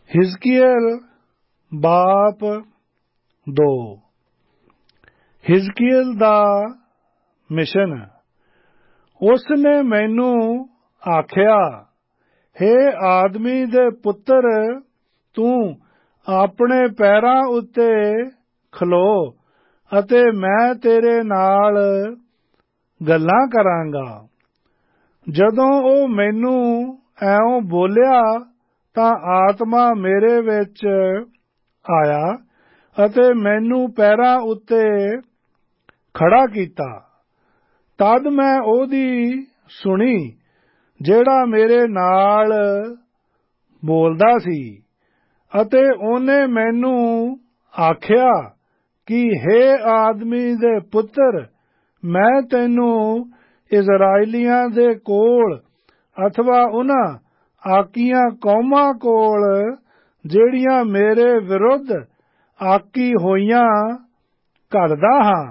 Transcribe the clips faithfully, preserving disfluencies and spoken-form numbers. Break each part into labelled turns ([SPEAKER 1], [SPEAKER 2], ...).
[SPEAKER 1] हिजकियल बाप दो। हिजकियल दा मिशन। उसने मैनू आख्या, हे आदमी दे पुत्र, तू अपने पैरां उत्ते खलो अते मैं तेरे नाल गल्लां करांगा। जदों ओ मैनू ऐं बोलिया तां आत्मा मेरे विच आया अते मैनू पैरां उत्ते खड़ा कीता। तद मैं ओदी सुनी जेड़ा मेरे नाल बोलदा सी, अते ओने मैनू आख्या कि हे आदमी दे पुत्र, मैं तैनू इजराइलियां दे कोल अथवा उन्हां आकीयां कौमां कोल जेड़ियां मेरे विरुद्ध आकी होईयां घल्लदा हां।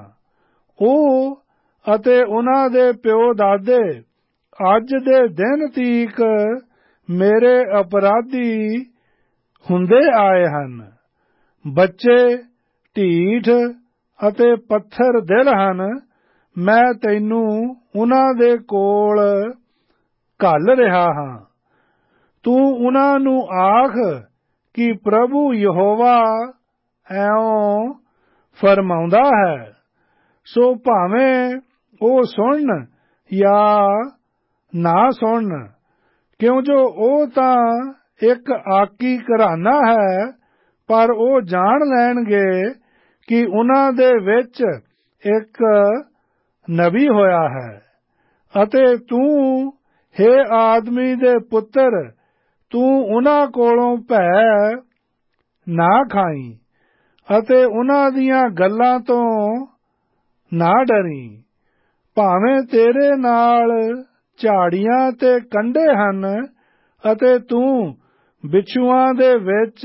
[SPEAKER 1] ओ अते उन्हां दे प्यो दादे अज दे दिन तीक मेरे अपराधी हुंदे आए हन। बच्चे ढीठ अते पत्थर दिल हन। मैं तैनू उन्हां दे कोल घल रिहा हां। तू उन्हां नू आख कि प्रभु यहोवा ऐं फरमाउंदा है, सो भावें ओ सुणन या ना सुणन, क्यों जो ओ तां एक आकी घराना है, पर ओ जान लैणगे कि उन्हां दे विच एक नबी होया है। अते तू हे आदमी दे पुत्र, तू उन्हां कोलों भै ना खाई अते उन्हां दियां गल्लां तों ना डरी। भावें तेरे नाल झाड़ियां ते कंडे हन अते तू बिच्छुआं दे विच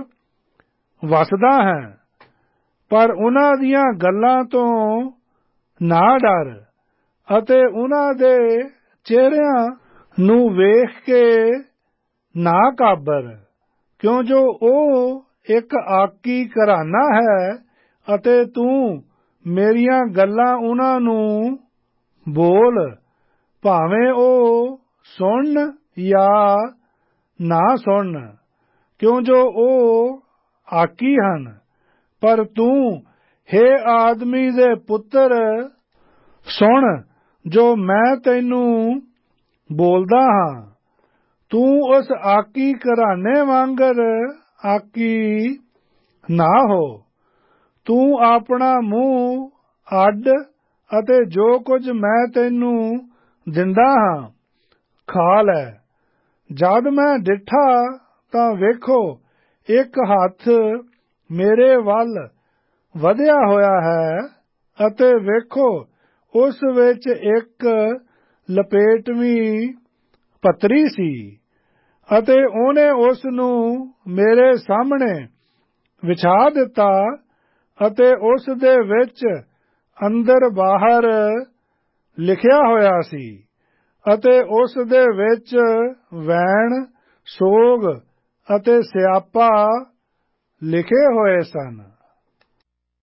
[SPEAKER 1] वसदा है, पर उन्हां दियां गल्लां तों ना डर अते उन्हां दे चेहरिਆਂ नू वेख के ना काबर, क्यों जो ओ एक आकी घराना है अते तू मेरियां गल्लां उन्हां नू बोल, भावें ओ सुणन या ना सुणन, क्यों जो ओ आकी हन। पर तू हे आदमी दे पुत्र, सुण जो मैं तैनू बोलदा हां। तू उस आकी घराने वांगर आकी ना हो। तू अपना मूँह अड्ड अते जो कुछ मैं तैनू दिंदा हां खा लै। जद मैं डिठा तां वेखो एक हत्थ मेरे वल वधिया होया है अते वेखो उस विच एक लपेटवीं पतरी सी, अते ओने उस नू मेरे सामने विछा दिता अते उस दे विच अंदर बाहर लिखिया होया सी, अते उस दे विच वैण, सोग अते स्यापा लिखे होए सन।